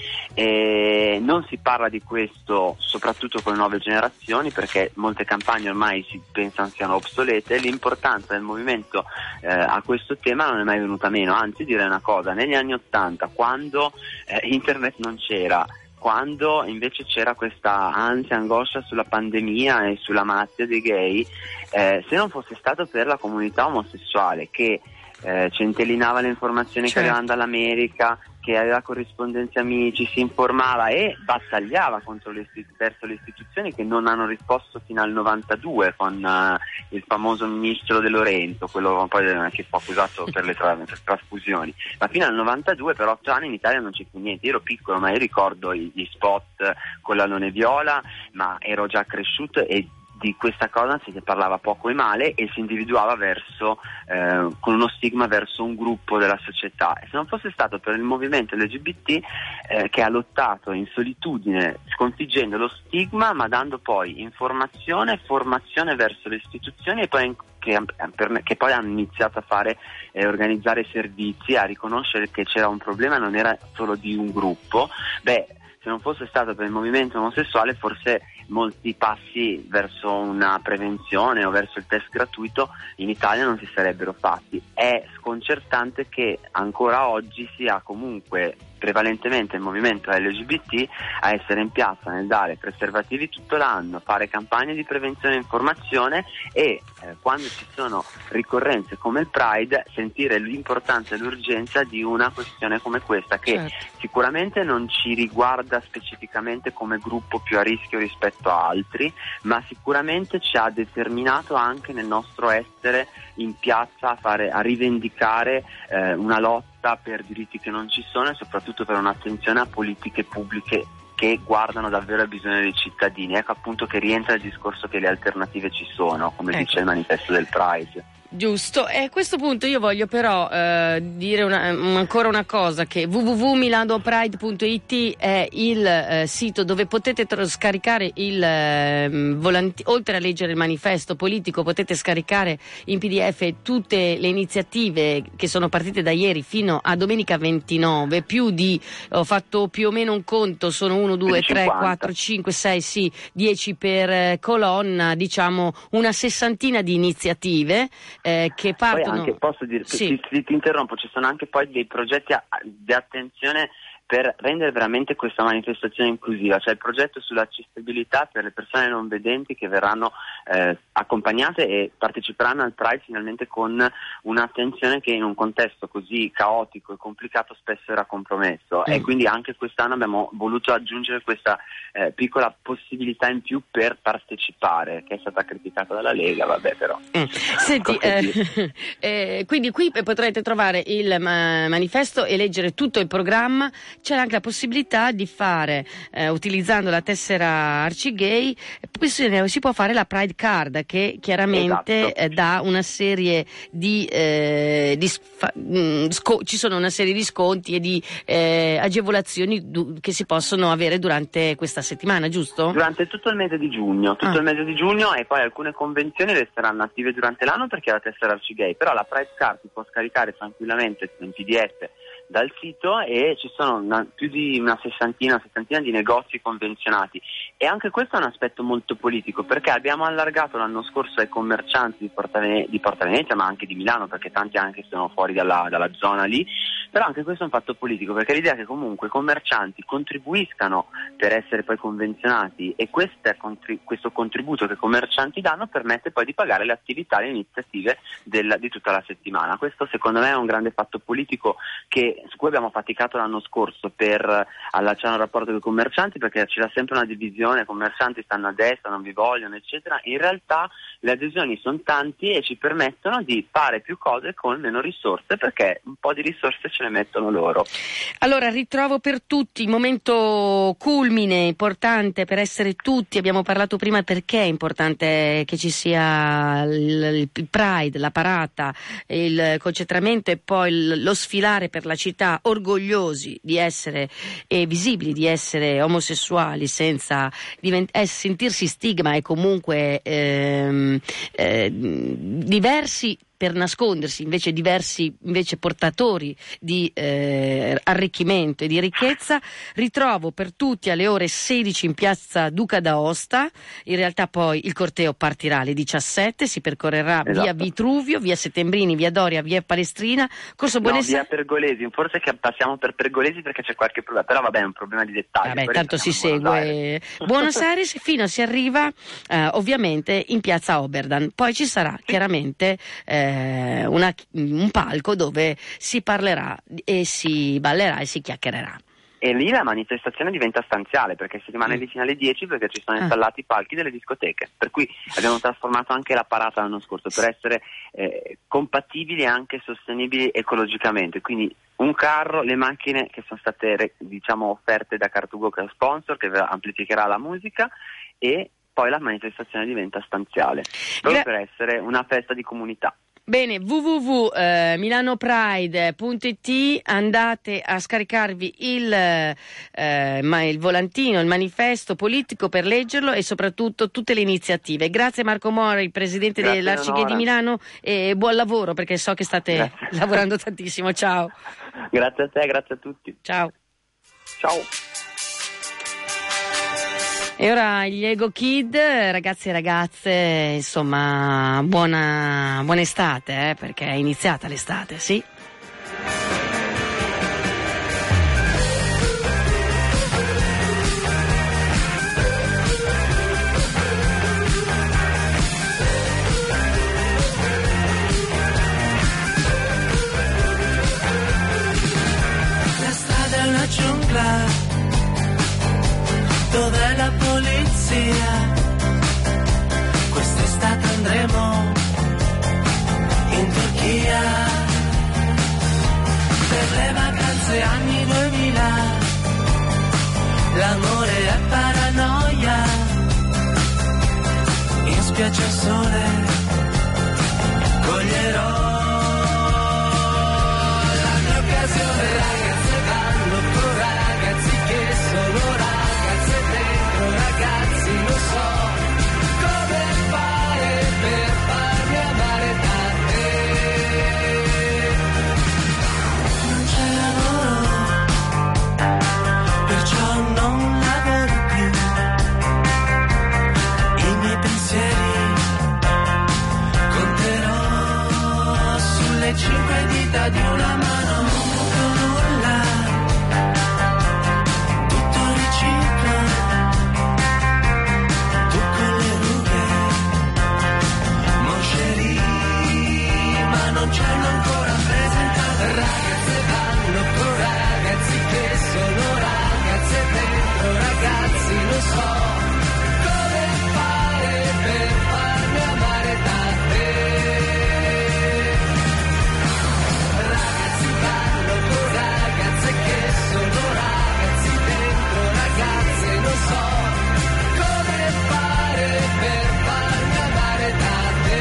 e non si parla di questo soprattutto con le nuove generazioni perché molte campagne ormai si pensano siano obsolete. L'importanza del movimento eh, a questo tema non è mai venuta meno, anzi direi una cosa, negli anni Ottanta quando eh, internet non c'era, quando invece c'era questa ansia, angoscia sulla pandemia e sulla malattia dei gay, eh, se non fosse stato per la comunità omosessuale che eh, centellinava le informazioni certo. che arrivavano dall'America, che aveva corrispondenze amici, si informava e battagliava contro le istitu- verso le istituzioni che non hanno risposto fino al novantadue con uh, il famoso ministro De Lorenzo, quello poi eh, che fu accusato per le tra- per trasfusioni, ma fino al novantadue per otto anni in Italia non ci fu niente. Io ero piccolo ma io ricordo gli spot con l'allone viola, ma ero già cresciuto e di questa cosa si parlava poco e male e si individuava verso eh, con uno stigma verso un gruppo della società. E se non fosse stato per il movimento L G B T eh, che ha lottato in solitudine sconfiggendo lo stigma ma dando poi informazione e formazione verso le istituzioni e poi che, che poi hanno iniziato a fare eh, organizzare servizi, a riconoscere che c'era un problema, non era solo di un gruppo. Beh, se non fosse stato per il movimento omosessuale forse molti passi verso una prevenzione o verso il test gratuito in Italia non si sarebbero fatti. È sconcertante che ancora oggi sia comunque prevalentemente il movimento L G B T a essere in piazza nel dare preservativi tutto l'anno, fare campagne di prevenzione e informazione e eh, quando ci sono ricorrenze come il Pride sentire l'importanza e l'urgenza di una questione come questa che certo. sicuramente non ci riguarda specificamente come gruppo più a rischio rispetto a altri, ma sicuramente ci ha determinato anche nel nostro essere in piazza a, fare, a rivendicare eh, una lotta per diritti che non ci sono e soprattutto per un'attenzione a politiche pubbliche che guardano davvero al bisogno dei cittadini. Ecco appunto che rientra il discorso che le alternative ci sono, come ecco. dice il manifesto del Pride. Giusto, e a questo punto io voglio però eh, dire una, ancora una cosa, che w w w punto milanopride punto i t è il eh, sito dove potete tro- scaricare il eh, volanti- oltre a leggere il manifesto politico potete scaricare in P D F tutte le iniziative che sono partite da ieri fino a domenica ventinove, più di, ho fatto più o meno un conto, sono uno, due, tre, quattro, cinque, sei, sì, dieci per eh, colonna, diciamo una sessantina di iniziative. eh, che partono... Poi anche, posso dire, sì. ti, ti, ti interrompo, ci sono anche poi dei progetti a, di attenzione per rendere veramente questa manifestazione inclusiva, cioè il progetto sull'accessibilità per le persone non vedenti che verranno eh, accompagnate e parteciperanno al Pride finalmente con un'attenzione che in un contesto così caotico e complicato spesso era compromesso mm. e quindi anche quest'anno abbiamo voluto aggiungere questa eh, piccola possibilità in più per partecipare, che è stata criticata dalla Lega, vabbè però. Mm. Senti, eh, eh, quindi qui potrete trovare il ma- manifesto e leggere tutto il programma. C'è anche la possibilità di fare, eh, utilizzando la tessera Arcigay, si può fare la Pride Card, che chiaramente esatto. eh, dà una serie di, eh, di sfa- mh, sco- ci sono una serie di sconti e di eh, agevolazioni du- che si possono avere durante questa settimana, giusto? Durante tutto il mese di giugno, tutto ah. il mese di giugno e poi alcune convenzioni resteranno attive durante l'anno perché è la tessera Arcigay, però la Pride Card si può scaricare tranquillamente in P D F dal sito e ci sono una, più di una sessantina, una settantina di negozi convenzionati e anche questo è un aspetto molto politico perché abbiamo allargato l'anno scorso ai commercianti di Porta, Vene- di Porta Venezia ma anche di Milano perché tanti anche sono fuori dalla, dalla zona lì, però anche questo è un fatto politico perché l'idea è che comunque i commercianti contribuiscano per essere poi convenzionati e queste, questo contributo che i commercianti danno permette poi di pagare le attività e le iniziative del, di tutta la settimana. Questo secondo me è un grande fatto politico che su cui abbiamo faticato l'anno scorso per allacciare un rapporto con i commercianti perché c'era sempre una divisione, i commercianti stanno a destra, non vi vogliono eccetera, in realtà le adesioni sono tanti e ci permettono di fare più cose con meno risorse perché un po' di risorse ce le mettono loro. Allora, ritrovo per tutti, momento culmine, importante per essere tutti, abbiamo parlato prima perché è importante che ci sia il, il Pride, la parata, il concentramento e poi lo sfilare per la città, orgogliosi di essere e visibili di essere omosessuali senza divent- eh, sentirsi stigma e comunque ehm, eh, diversi per nascondersi, invece diversi invece portatori di eh, arricchimento e di ricchezza. Ritrovo per tutti alle ore sedici in piazza Duca d'Aosta, in realtà poi il corteo partirà alle diciassette, si percorrerà esatto. via Vitruvio, via Settembrini, via Doria, via Palestrina, Corso no, Buonessa... via Pergolesi, forse che passiamo per Pergolesi perché c'è qualche problema, però vabbè è un problema di dettaglio. Vabbè, tanto si segue Buenos Aires fino a si arriva eh, ovviamente in piazza Oberdan, poi ci sarà chiaramente eh, Una, un palco dove si parlerà e si ballerà e si chiacchiererà. E lì la manifestazione diventa stanziale perché si rimane lì fino alle dieci perché ci sono installati i palchi delle discoteche, per cui abbiamo trasformato anche la parata l'anno scorso per essere eh, compatibili e anche sostenibili ecologicamente, quindi un carro, le macchine che sono state diciamo offerte da Cartugo che è sponsor che amplificherà la musica e poi la manifestazione diventa stanziale proprio Gra- per essere una festa di comunità. Bene, w w w punto milanopride punto i t, andate a scaricarvi il, eh, ma il volantino, il manifesto politico per leggerlo e soprattutto tutte le iniziative. Grazie Marco Mori, presidente Grazie dell'Arcigay di Milano e buon lavoro perché so che state grazie. lavorando tantissimo. Ciao. Grazie a te, grazie a tutti. Ciao. Ciao. E ora gli Ego Kid, ragazzi e ragazze, insomma, buona, buona estate, eh, perché è iniziata l'estate, sì? La strada è una giungla. Dov'è la polizia? Quest'estate andremo in Turchia per le vacanze anni duemila. L'amore è paranoia, in spiaggia al sole coglierò la mia occasione. Ragazze vanno con ragazzi che sono ragazzi. Ragazzi, lo so come fare per farmi amare da te. Non c'è lavoro, perciò non lavoro più. I miei pensieri conterò. dita di una mano non nulla, tutto riciclo, tu con le rughe, mon chéri, ma non ci hanno ancora presentato. Ragazze vanno con ragazzi che sono ragazze dentro ragazzi, lo so come fare per farmi amare da te. Ragazzi vanno con ragazze che sono ragazzi dentro ragazze, lo so come fare per farmi amare da te.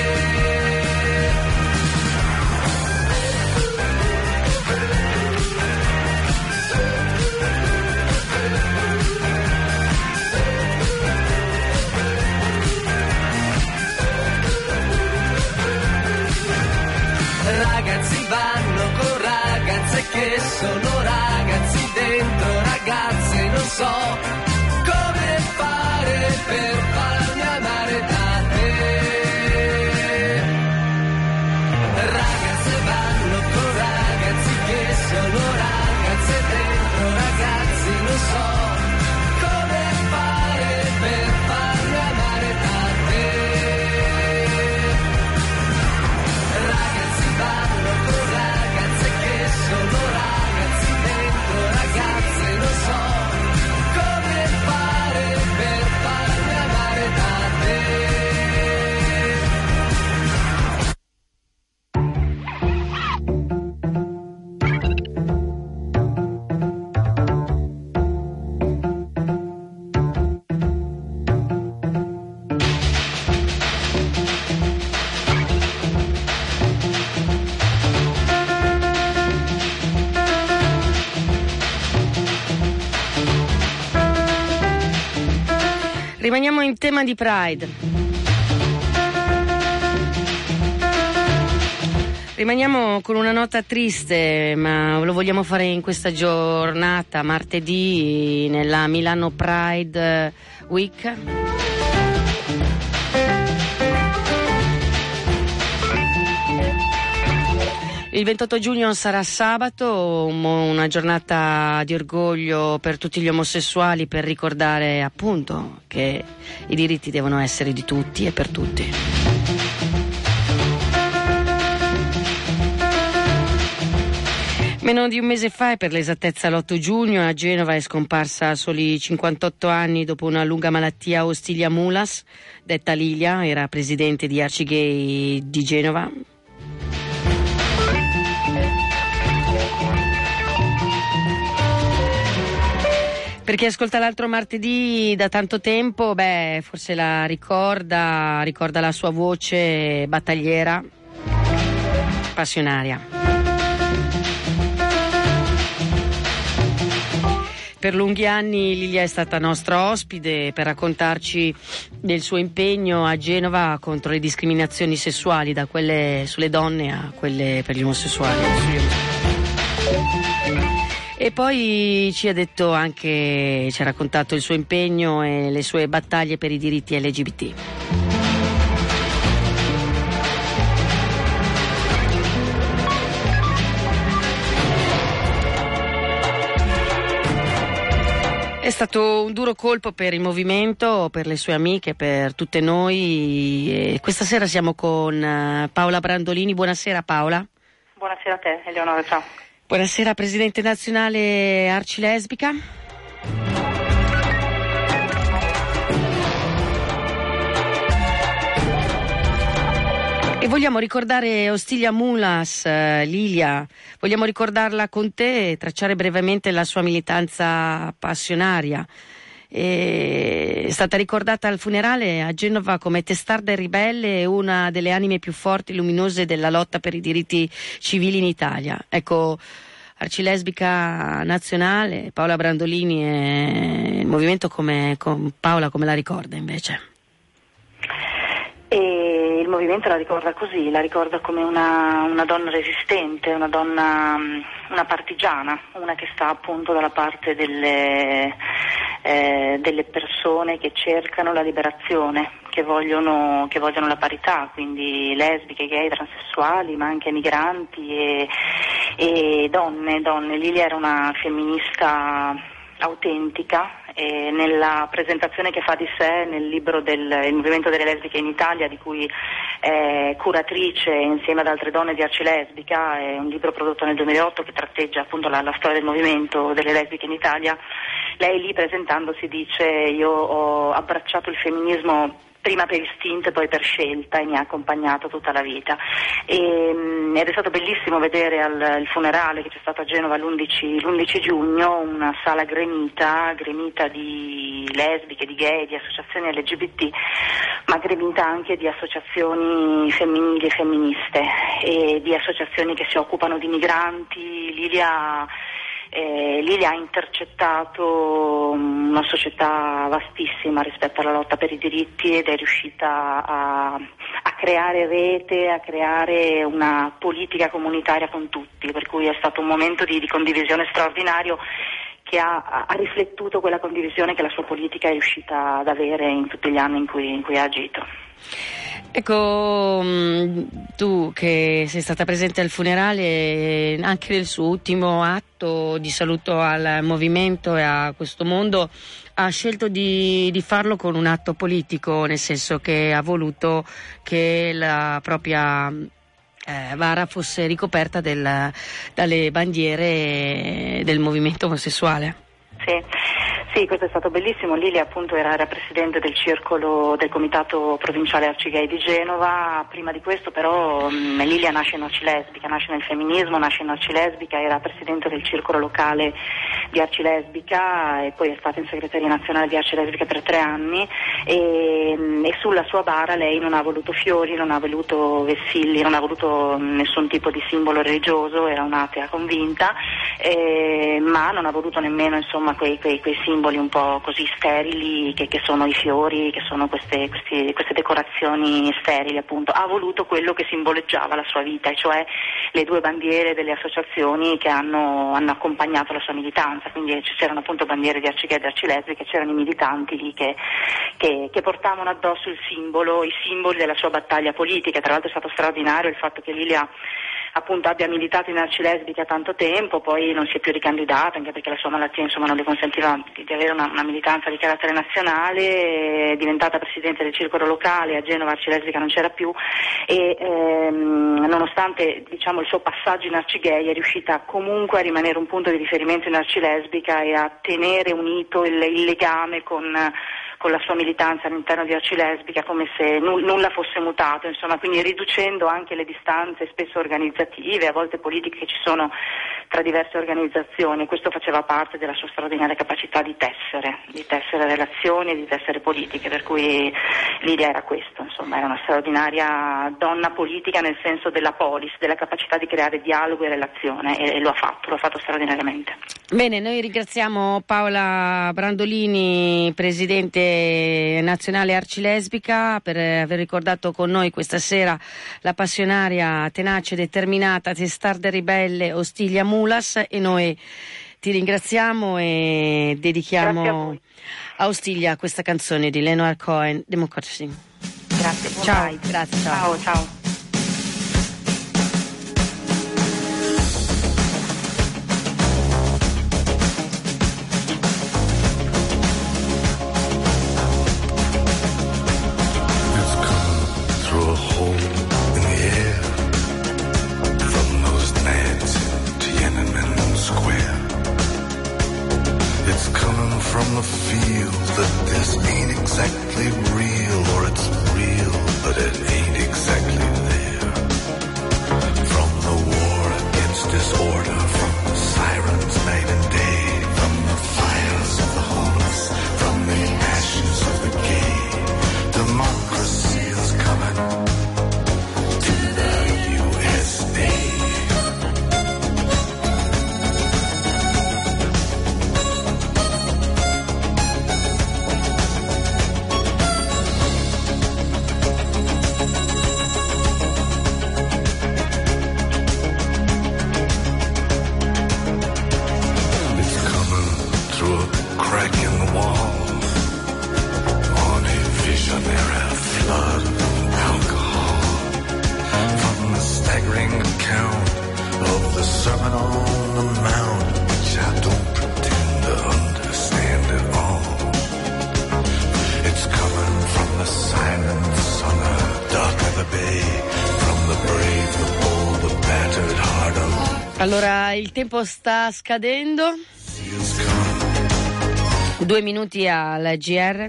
Ragazzi vanno con ragazze che sono ragazzi dentro ragazze, non so come fare per farmi amare da te. Ragazze vanno con ragazzi che sono ragazze dentro ragazzi, non so come fare per farmi amare da te. Ragazzi vanno con ragazze che sono ragazzi dentro ragazze, non so come fare per farmi amare da te. Rimaniamo in tema di Pride. Rimaniamo con una nota triste, ma lo vogliamo fare in questa giornata, martedì, nella Milano Pride Week. Il ventotto giugno sarà sabato, una giornata di orgoglio per tutti gli omosessuali, per ricordare appunto che i diritti devono essere di tutti e per tutti. Meno di un mese fa, e per l'esattezza l'otto giugno, a Genova è scomparsa a soli cinquantotto anni dopo una lunga malattia Ostilia Mulas, detta Lilia, era presidente di Arcigay di Genova. Per chi ascolta l'altro martedì da tanto tempo, beh, forse la ricorda, ricorda la sua voce battagliera, passionaria. Per lunghi anni Lilia è stata nostra ospite per raccontarci del suo impegno a Genova contro le discriminazioni sessuali, da quelle sulle donne a quelle per gli omosessuali. E poi ci ha detto anche, ci ha raccontato il suo impegno e le sue battaglie per i diritti L G B T. È stato un duro colpo per il movimento, per le sue amiche, per tutte noi. E questa sera siamo con Paola Brandolini. Buonasera Paola. Buonasera a te, Eleonora, ciao. Buonasera, presidente nazionale Arcilesbica. E vogliamo ricordare Ostilia Mulas, eh, Lilia, vogliamo ricordarla con te e tracciare brevemente la sua militanza passionaria. È stata ricordata al funerale a Genova come testarda e ribelle e una delle anime più forti e luminose della lotta per i diritti civili in Italia. Ecco, Arcilesbica nazionale, Paola Brandolini, e il movimento come, con Paola come la ricorda invece? E il movimento la ricorda così, la ricorda come una, una donna resistente, una donna, una partigiana, una che sta appunto dalla parte delle, eh, delle persone che cercano la liberazione, che vogliono, che vogliono la parità, quindi lesbiche, gay, transessuali, ma anche migranti e, e donne, donne. Lilia era una femminista autentica e nella presentazione che fa di sé nel libro del il Movimento delle Lesbiche in Italia, di cui è curatrice insieme ad altre donne di Arcilesbica, è un libro prodotto nel duemilaotto che tratteggia appunto la, la storia del movimento delle lesbiche in Italia. Lei lì presentandosi dice: io ho abbracciato il femminismo prima per istinto e poi per scelta e mi ha accompagnato tutta la vita. E, ed è stato bellissimo vedere al il funerale che c'è stato a Genova l'undici, l'undici giugno una sala gremita, gremita di lesbiche, di gay, di associazioni L G B T, ma gremita anche di associazioni femminili e femministe e di associazioni che si occupano di migranti. Lilia Eh, Lilia ha intercettato una società vastissima rispetto alla lotta per i diritti ed è riuscita a, a creare rete, a creare una politica comunitaria con tutti, per cui è stato un momento di, di condivisione straordinario che ha, ha riflettuto quella condivisione che la sua politica è riuscita ad avere in tutti gli anni in cui, in cui ha agito. Ecco, tu che sei stata presente al funerale, anche nel suo ultimo atto di saluto al movimento e a questo mondo, ha scelto di, di farlo con un atto politico, nel senso che ha voluto che la propria eh, vara fosse ricoperta del, dalle bandiere del movimento omosessuale. Sì. Sì, questo è stato bellissimo. Lilia appunto era, era presidente del circolo del comitato provinciale Arcigay di Genova. Prima di questo però mh, Lilia nasce in Arcilesbica, nasce nel femminismo, nasce in Arcilesbica, era presidente del circolo locale di Arcilesbica e poi è stata in segreteria nazionale di Arcilesbica per tre anni e, mh, e sulla sua bara lei non ha voluto fiori, non ha voluto vessilli, non ha voluto nessun tipo di simbolo religioso, era un'atea convinta, eh, ma non ha voluto nemmeno insomma quei, quei, quei simboli un po' così sterili che, che sono i fiori, che sono queste, questi, queste decorazioni sterili appunto. Ha voluto quello che simboleggiava la sua vita, e cioè le due bandiere delle associazioni che hanno, hanno accompagnato la sua militanza, quindi c'erano appunto bandiere di Arcigay e di Arcilesbica, c'erano i militanti lì che, che, che portavano addosso il simbolo, i simboli della sua battaglia politica. Tra l'altro è stato straordinario il fatto che Lilia appunto abbia militato in Arcilesbica tanto tempo, poi non si è più ricandidata anche perché la sua malattia insomma non le consentiva di, di avere una, una militanza di carattere nazionale, è diventata presidente del circolo locale, a Genova Arcilesbica non c'era più e ehm, nonostante diciamo il suo passaggio in Arcigay è riuscita comunque a rimanere un punto di riferimento in Arcilesbica e a tenere unito il, il legame con con la sua militanza all'interno di Arcilesbica come se nu- nulla fosse mutato, insomma, quindi riducendo anche le distanze spesso organizzative, a volte politiche che ci sono tra diverse organizzazioni. Questo faceva parte della sua straordinaria capacità di tessere, di tessere relazioni, di tessere politiche, per cui l'idea era questo, insomma, era una straordinaria donna politica nel senso della polis, della capacità di creare dialogo e relazione, e, e lo ha fatto, lo ha fatto straordinariamente. Bene, noi ringraziamo Paola Brandolini, presidente nazionale Arcilesbica, per aver ricordato con noi questa sera la passionaria, tenace, determinata, testarda ribelle Ostilia Mulas, e noi ti ringraziamo e dedichiamo a, a Ostilia questa canzone di Leonard Cohen, Democracy. Grazie. Ciao, grazie, ciao. Ciao, ciao. From the feel that this ain't exactly real, or it's real, but it ain't exactly Sermon on the Mount, which I don't pretend to understand at all. It's coming from the silence on the dock of the bay, from the brave, the bold, the battered heart of... Allora, il tempo sta scadendo. Due minuti al G R.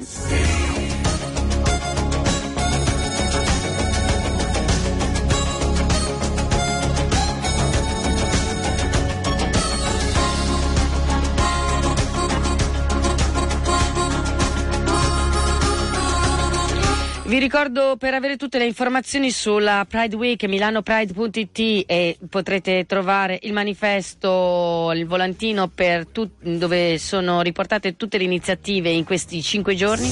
Vi ricordo, per avere tutte le informazioni sulla Pride Week, milanopride punto it, e potrete trovare il manifesto, il volantino per tut- dove sono riportate tutte le iniziative in questi cinque giorni.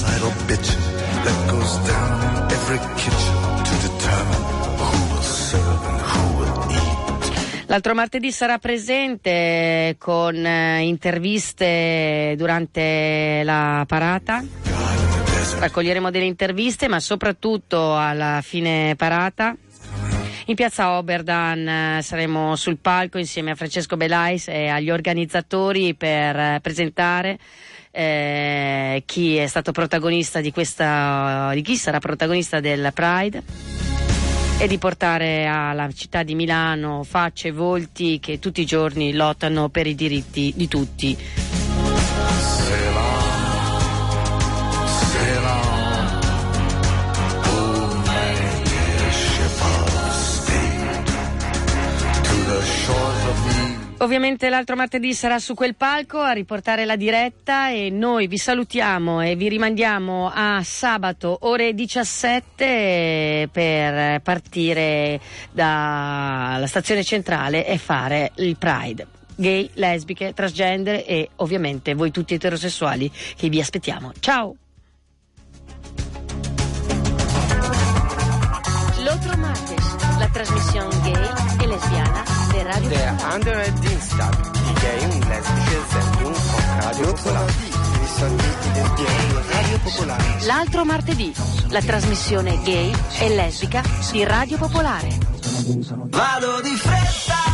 L'altro martedì sarà presente con eh, interviste durante la parata. Raccoglieremo delle interviste, ma soprattutto alla fine parata. In piazza Oberdan eh, saremo sul palco insieme a Francesco Belais e agli organizzatori per eh, presentare eh, chi è stato protagonista di questa, di chi sarà protagonista del Pride, e di portare alla città di Milano facce e volti che tutti i giorni lottano per i diritti di tutti. Ovviamente l'altro martedì sarà su quel palco a riportare la diretta, e noi vi salutiamo e vi rimandiamo a sabato ore diciassette per partire dalla stazione centrale e fare il Pride. Gay, lesbiche, transgender e ovviamente voi tutti eterosessuali che vi aspettiamo. Ciao! L'altro martes, la trasmissione gay e lesbiana de Radio Der Popolare. andere Dienstag, die Gay- und lesbische Sendung von Radio Popolare. Radio Popolare. L'altro martedì, la trasmissione gay e lesbica di Radio Popolare. Vado di fretta